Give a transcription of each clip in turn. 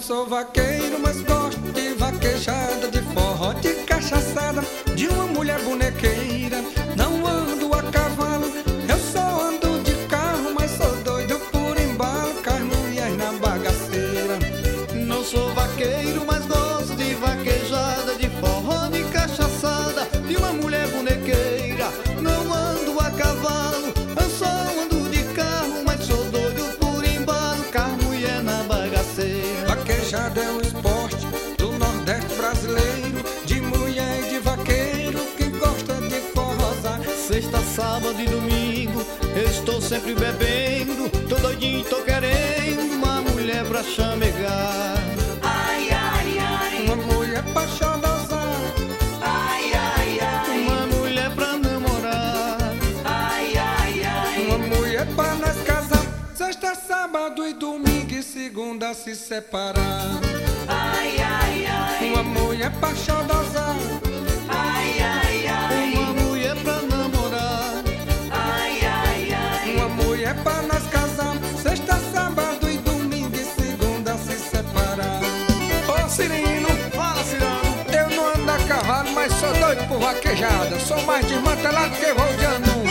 sou vaqueiro, mas gosto de vaquejada, de forró, de cachaçada, de uma mulher bonequeira. Não ando a cavalo, eu só ando de carro, mas sou doido por embalo, com as mulheres na bagaceira. Não sou vaqueiro, mas gosto de vaquejada, de forró, de cachaçada, de uma mulher bonequeira. Não ando a cavalo, eu só ando de carro, mas sou doido por embalo, com as mulheres na bagaceira. Vaquejada é um esporte do Nordeste brasileiro, de mulher e de vaqueiro que gosta de forrosar. Sexta, sábado e domingo eu estou sempre bebendo, tô doidinho, tô querendo uma mulher pra chamegar. Ai, ai, ai, Uma mulher pra chodosar, ai, ai, ai, Uma mulher pra namorar. ai, ai, ai, uma mulher pra nós casar. Sexta, sábado e domingo e segunda se separar. ai, ai, ai, Uma mulher pra chodosar, ai, ai, ai, Uma mulher pra namorar. ai, ai, ai. uma mulher pra nós casar. Sexta, sábado e domingo e segunda se separar. Ô Cirino, Fala, Cirano. eu não ando a cavalo, mas sou doido por vaquejada. Sou mais desmantelado que voo de anu.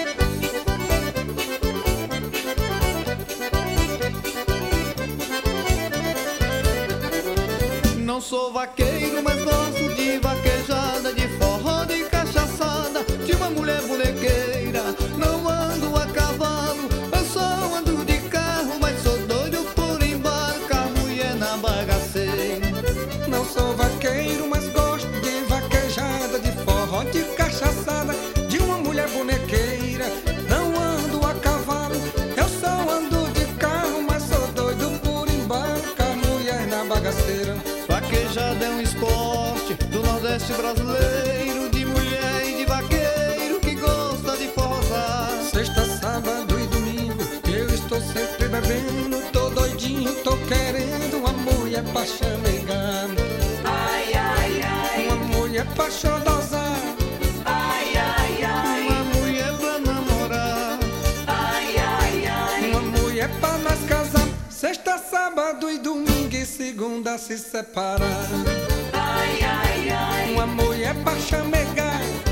Não sou vaqueiro, mas gosto de vaquejada, de forró, de cachaçada, de uma mulher bonequeira. Não ando a cavalo, eu só ando de carro, mas sou doido por embalo, com a mulher na bagaceira. Não sou vaqueiro, mas gosto de vaquejada, de forró, de cachaçada, de uma mulher bonequeira. Não ando a cavalo, eu só ando de carro, mas sou doido por embalo, com a mulher na bagaceira. Vaquejada é um esporte do Nordeste brasileiro, de mulher e de vaqueiro que gosta de forrosar. Sexta, sábado e domingo eu estou sempre bebendo, tô doidinho, tô querendo uma mulher pra chamegar, Ai, ai, ai, uma mulher pra chodosar, ai, ai, ai, Uma mulher pra namorar. ai, ai, ai, uma mulher pra nós casar. Sexta, sábado e domingo e segunda se separar. ai, ai, ai, Uma mulher pra chamegar,